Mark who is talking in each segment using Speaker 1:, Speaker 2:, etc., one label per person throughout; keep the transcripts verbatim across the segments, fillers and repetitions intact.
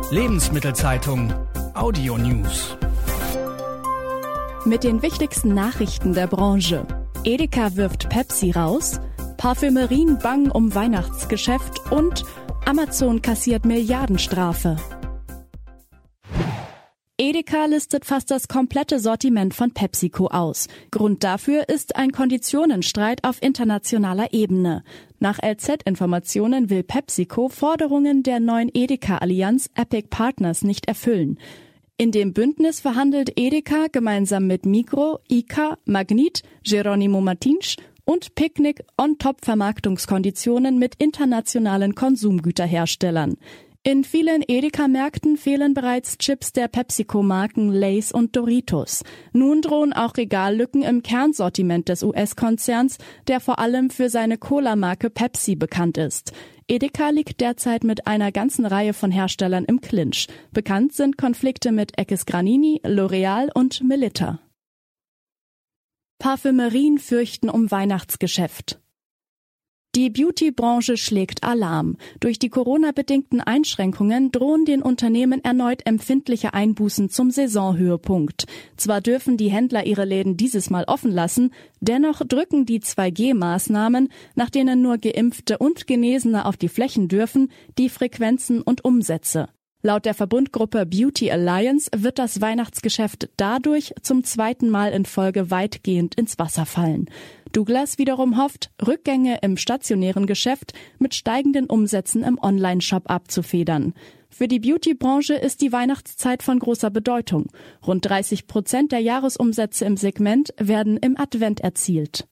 Speaker 1: Lebensmittelzeitung Audio News.
Speaker 2: Mit den wichtigsten Nachrichten der Branche. Edeka wirft Pepsi raus, Parfümerien bangen um Weihnachtsgeschäft und Amazon kassiert Milliardenstrafe. Edeka listet fast das komplette Sortiment von PepsiCo aus. Grund dafür ist ein Konditionenstreit auf internationaler Ebene. Nach L Z-Informationen will PepsiCo Forderungen der neuen Edeka-Allianz Epic Partners nicht erfüllen. In dem Bündnis verhandelt Edeka gemeinsam mit Migros, I C A, Magnit, Jerónimo Martins und Picnic on-top-Vermarktungskonditionen mit internationalen Konsumgüterherstellern. In vielen Edeka-Märkten fehlen bereits Chips der PepsiCo-Marken Lay's und Doritos. Nun drohen auch Regallücken im Kernsortiment des U S-Konzerns, der vor allem für seine Cola-Marke Pepsi bekannt ist. Edeka liegt derzeit mit einer ganzen Reihe von Herstellern im Clinch. Bekannt sind Konflikte mit Eckes Granini, L'Oreal und Melitta. Parfümerien fürchten um Weihnachtsgeschäft. Die Beauty-Branche schlägt Alarm. Durch die Corona-bedingten Einschränkungen drohen den Unternehmen erneut empfindliche Einbußen zum Saisonhöhepunkt. Zwar dürfen die Händler ihre Läden dieses Mal offen lassen, dennoch drücken die zwei G Maßnahmen, nach denen nur Geimpfte und Genesene auf die Flächen dürfen, die Frequenzen und Umsätze. Laut der Verbundgruppe Beauty Alliance wird das Weihnachtsgeschäft dadurch zum zweiten Mal in Folge weitgehend ins Wasser fallen. Douglas wiederum hofft, Rückgänge im stationären Geschäft mit steigenden Umsätzen im Online-Shop abzufedern. Für die Beauty-Branche ist die Weihnachtszeit von großer Bedeutung. Rund dreißig Prozent der Jahresumsätze im Segment werden im Advent erzielt.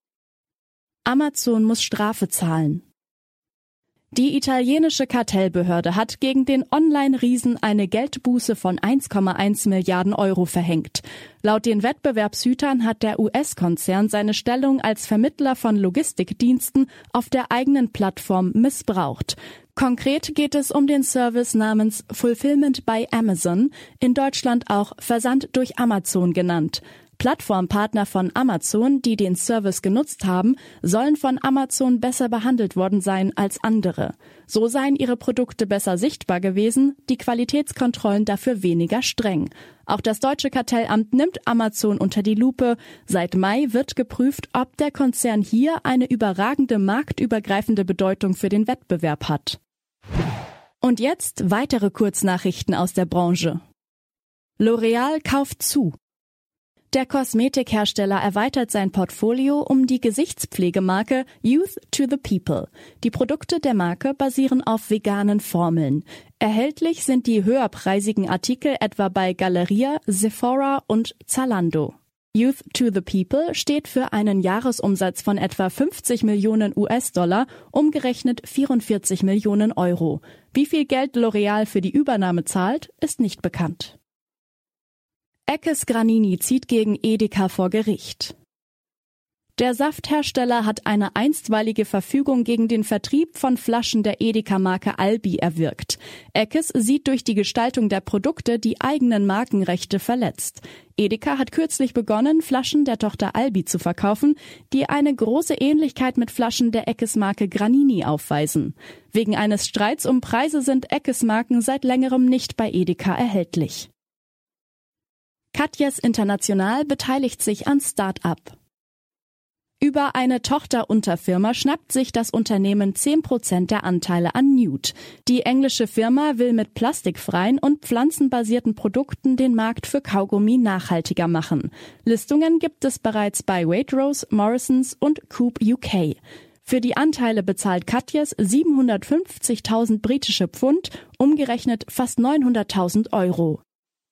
Speaker 2: Amazon muss Strafe zahlen. Die italienische Kartellbehörde hat gegen den Online-Riesen eine Geldbuße von eins Komma eins Milliarden Euro verhängt. Laut den Wettbewerbshütern hat der U S-Konzern seine Stellung als Vermittler von Logistikdiensten auf der eigenen Plattform missbraucht. Konkret geht es um den Service namens Fulfillment by Amazon, in Deutschland auch Versand durch Amazon genannt. Plattformpartner von Amazon, die den Service genutzt haben, sollen von Amazon besser behandelt worden sein als andere. So seien ihre Produkte besser sichtbar gewesen, die Qualitätskontrollen dafür weniger streng. Auch das deutsche Kartellamt nimmt Amazon unter die Lupe. Seit Mai wird geprüft, ob der Konzern hier eine überragende marktübergreifende Bedeutung für den Wettbewerb hat. Und jetzt weitere Kurznachrichten aus der Branche. L'Oreal kauft zu. Der Kosmetikhersteller erweitert sein Portfolio um die Gesichtspflegemarke Youth to the People. Die Produkte der Marke basieren auf veganen Formeln. Erhältlich sind die höherpreisigen Artikel etwa bei Galeria, Sephora und Zalando. Youth to the People steht für einen Jahresumsatz von etwa fünfzig Millionen U S-Dollar, umgerechnet vierundvierzig Millionen Euro. Wie viel Geld L'Oreal für die Übernahme zahlt, ist nicht bekannt. Eckes Granini zieht gegen Edeka vor Gericht. Der Safthersteller hat eine einstweilige Verfügung gegen den Vertrieb von Flaschen der Edeka-Marke Albi erwirkt. Eckes sieht durch die Gestaltung der Produkte die eigenen Markenrechte verletzt. Edeka hat kürzlich begonnen, Flaschen der Tochter Albi zu verkaufen, die eine große Ähnlichkeit mit Flaschen der Eckes-Marke Granini aufweisen. Wegen eines Streits um Preise sind Eckes-Marken seit längerem nicht bei Edeka erhältlich. Katjes International beteiligt sich an Start-up. Über eine Tochterunterfirma schnappt sich das Unternehmen zehn Prozent der Anteile an Nude. Die englische Firma will mit plastikfreien und pflanzenbasierten Produkten den Markt für Kaugummi nachhaltiger machen. Listungen gibt es bereits bei Waitrose, Morrisons und Coop U K. Für die Anteile bezahlt Katjes siebenhundertfünfzigtausend britische Pfund, umgerechnet fast neunhunderttausend Euro.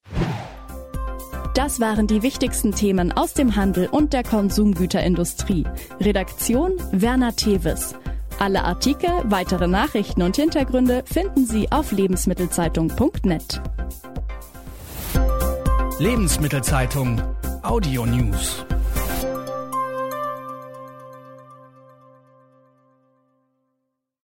Speaker 2: Das waren die wichtigsten Themen aus dem Handel und der Konsumgüterindustrie. Redaktion Werner Teves. Alle Artikel, weitere Nachrichten und Hintergründe finden Sie auf lebensmittelzeitung punkt net.
Speaker 1: Lebensmittelzeitung Audio News.